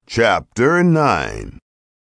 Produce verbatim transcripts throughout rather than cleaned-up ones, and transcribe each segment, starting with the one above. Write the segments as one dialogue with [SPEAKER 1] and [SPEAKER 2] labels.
[SPEAKER 1] Chapter nine.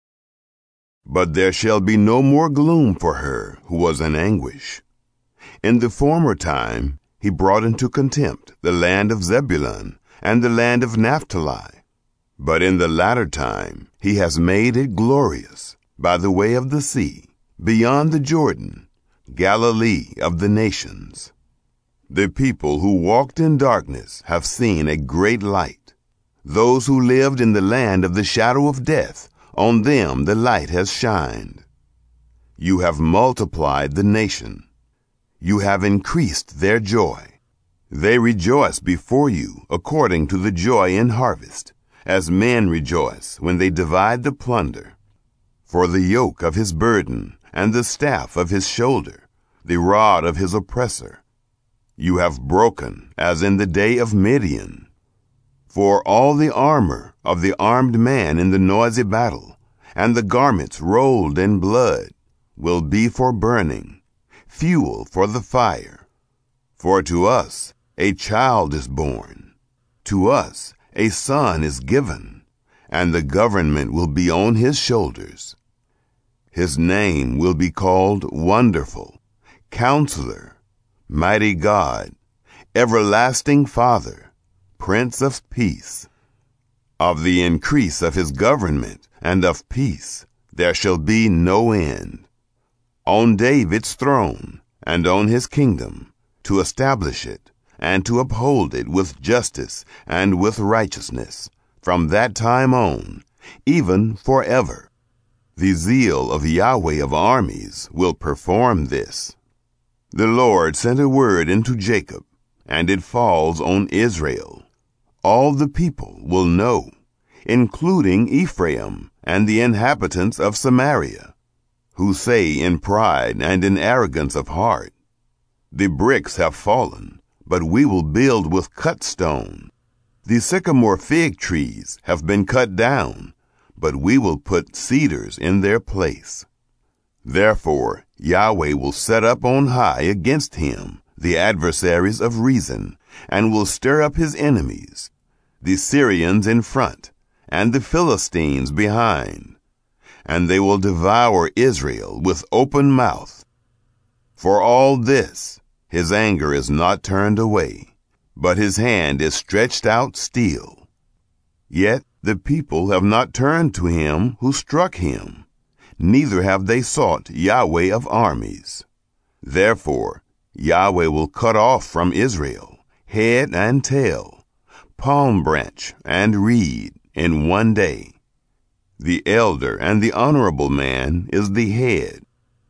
[SPEAKER 1] But there shall be no more gloom for her who was in anguish. In the former time he brought into contempt the land of Zebulun and the land of Naphtali. But in the latter time he has made it glorious by the way of the sea, beyond the Jordan, Galilee of the nations. The people who walked in darkness have seen a great light. Those who lived in the land of the shadow of death, on them the light has shined. You have multiplied the nation. You have increased their joy. They rejoice before you according to the joy in harvest, as men rejoice when they divide the plunder. For the yoke of his burden and the staff of his shoulder, the rod of his oppressor, you have broken as in the day of Midian. For all the armor of the armed man in the noisy battle, and the garments rolled in blood, will be for burning, fuel for the fire. For to us a child is born, to us a son is given, and the government will be on his shoulders. His name will be called Wonderful, Counselor, Mighty God, Everlasting Father, Prince of Peace. Of the increase of his government and of peace there shall be no end. On David's throne and on his kingdom, to establish it and to uphold it with justice and with righteousness, from that time on, even forever. The zeal of Yahweh of armies will perform this. The Lord sent a word into Jacob, and it falls on Israel. All the people will know, including Ephraim and the inhabitants of Samaria, who say in pride and in arrogance of heart, the bricks have fallen, but we will build with cut stone. The sycamore fig trees have been cut down, but we will put cedars in their place. Therefore Yahweh will set up on high against him the adversaries of reason, and will stir up his enemies, the Syrians in front, and the Philistines behind, and they will devour Israel with open mouth. For all this, his anger is not turned away, but his hand is stretched out still. Yet the people have not turned to him who struck him, neither have they sought Yahweh of armies. Therefore Yahweh will cut off from Israel head and tail, palm branch and reed in one day. The elder and the honorable man is the head,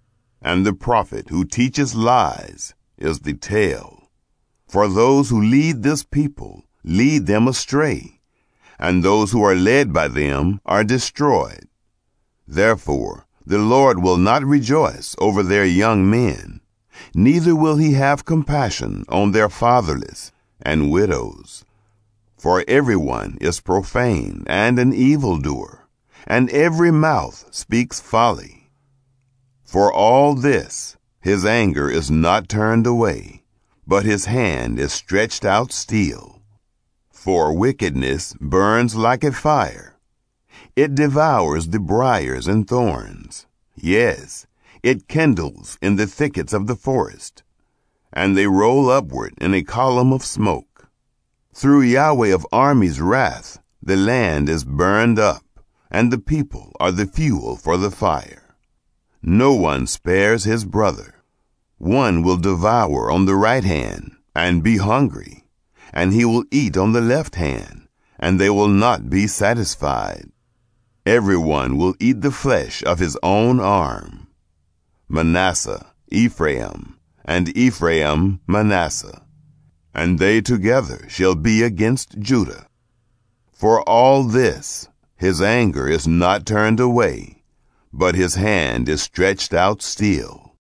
[SPEAKER 1] and the prophet who teaches lies is the tail. For those who lead this people lead them astray, and those who are led by them are destroyed. Therefore the Lord will not rejoice over their young men, neither will he have compassion on their fatherless and widows. For everyone is profane and an evildoer, and every mouth speaks folly. For all this his anger is not turned away, but his hand is stretched out still. For wickedness burns like a fire. It devours the briars and thorns. Yes, it kindles in the thickets of the forest, and they roll upward in a column of smoke. Through Yahweh of armies' wrath, the land is burned up, and the people are the fuel for the fire. No one spares his brother. One will devour on the right hand, and be hungry, and he will eat on the left hand, and they will not be satisfied. Everyone will eat the flesh of his own arm. Manasseh, Ephraim, and Ephraim, Manasseh, and they together shall be against Judah. For all this, his anger is not turned away, but his hand is stretched out still.